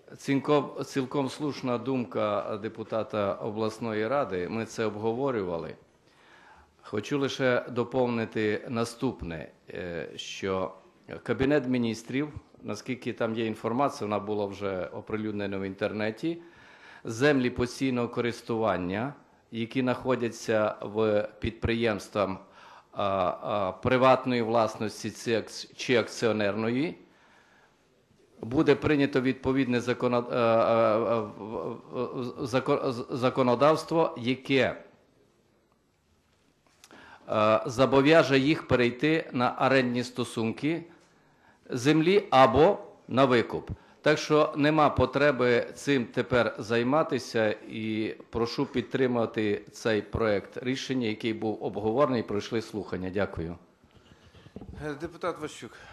Цілком слушна думка депутата обласної ради, ми це обговорювали. Хочу лише доповнити наступне, що Кабінет міністрів, наскільки там є інформація, вона була вже оприлюднена в інтернеті, землі постійного користування, які знаходяться в підприємствах приватної власності чи акціонерної, буде прийнято відповідне законодавство, яке зобов'яже їх перейти на орендні стосунки землі або на викуп. Так що нема потреби цим тепер займатися і прошу підтримати цей проект рішення, який був обговорений і пройшли слухання. Дякую. Депутат Ващук.